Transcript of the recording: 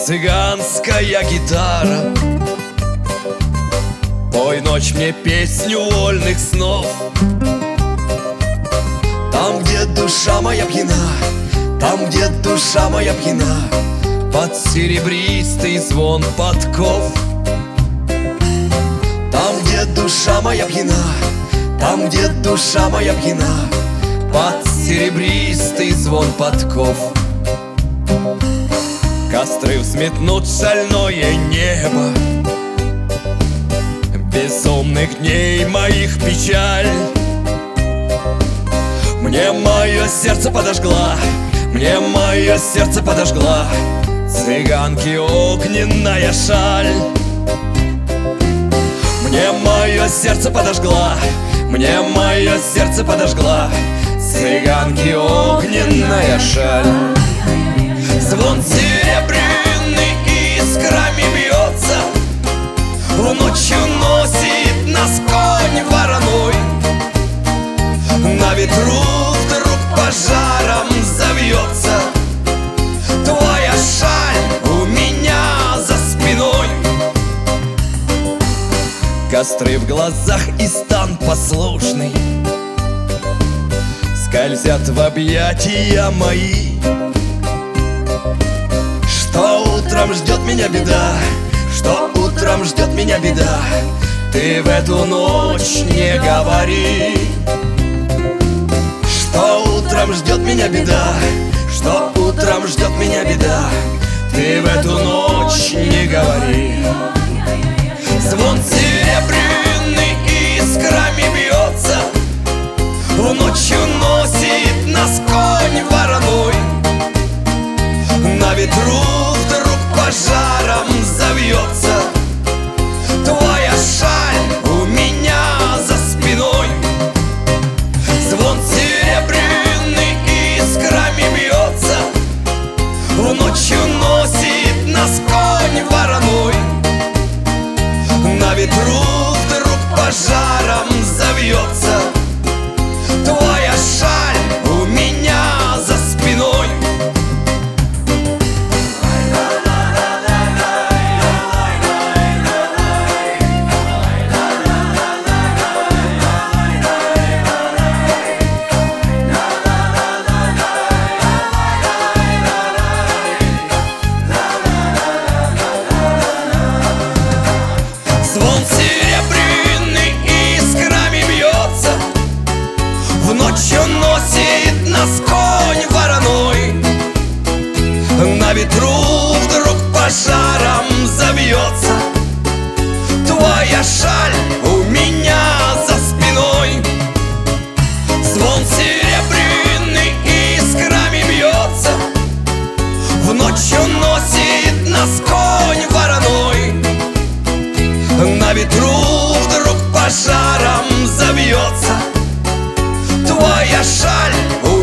цыганская гитара, пой, ночь, мне песню вольных снов. Там, где душа моя пьяна, там, где душа моя пьяна, под серебристый звон подков. Там, где душа моя пьяна, там, где душа моя пьяна, под серебристый звон подков. Костры взметнут шальное небо безумных дней моих печаль. Мне мое сердце подожгла, мне мое сердце подожгла цыганки огненная шаль. Мне мое сердце подожгла, мне мое сердце подожгла цыганки огненная шаль. Звон серебряный искрами бьется, в ночью носит нас конь вороной. На ветру вдруг пожаром завьется твоя шаль у меня за спиной. Костры в глазах и стан послушный скользят в объятия мои. Что утром ждет меня беда, что утром ждет меня беда, ты в эту ночь не говори. Что утром ждет меня беда, что утром ждет меня беда, ты в эту ночь не говори. Звон серебряный искрами бьется, в ночью носит нас конь вороной. На ветру вдруг пожаром завьется твоя шаль у меня за спиной. Звон серебряный искрами бьется, в ночью носит нас конь вороной. На ветру вдруг пожаром завьется твоя шаль у меня за спиной. Звон серебряный искрами бьется, в ночью носит нас конь вороной. На ветру вдруг пожаром завьется твоя шаль у меня за спиной. Звон серебряный искрами бьется, в ночью носит нас конь вороной. На ветру вдруг пожаром завьется твоя шаль